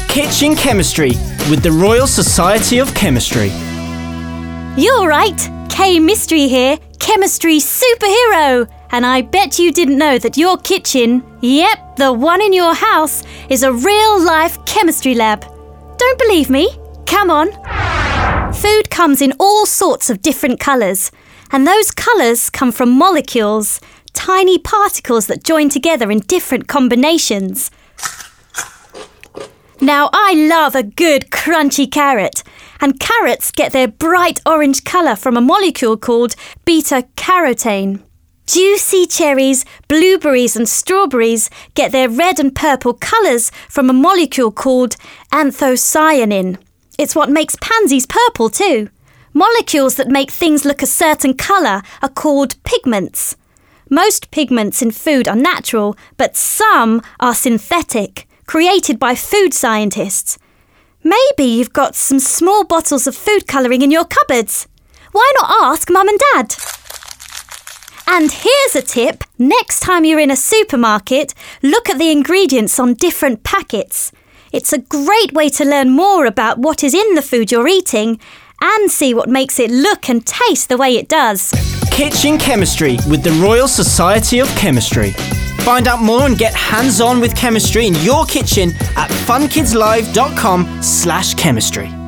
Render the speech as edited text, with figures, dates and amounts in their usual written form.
Kitchen Chemistry with the Royal Society of Chemistry. You're right, K-Mystery here, chemistry superhero. And I bet you didn't know that your kitchen, yep, the one in your house, is a real-life chemistry lab. Don't believe me? Come on. Food comes in all sorts of different colours, and those colours come from molecules, tiny particles that join together in different combinations. Now, I love a good crunchy carrot, and carrots get their bright orange colour from a molecule called beta-carotene. Juicy cherries, blueberries and strawberries get their red and purple colours from a molecule called anthocyanin. It's what makes pansies purple too. Molecules that make things look a certain colour are called pigments. Most pigments in food are natural, but some are synthetic, created by food scientists. Maybe you've got some small bottles of food colouring in your cupboards. Why not ask Mum and Dad? And here's a tip. Next time you're in a supermarket, look at the ingredients on different packets. It's a great way to learn more about what is in the food you're eating and see what makes it look and taste the way it does. Kitchen Chemistry with the Royal Society of Chemistry. Find out more and get hands-on with chemistry in your kitchen at funkidslive.com/chemistry.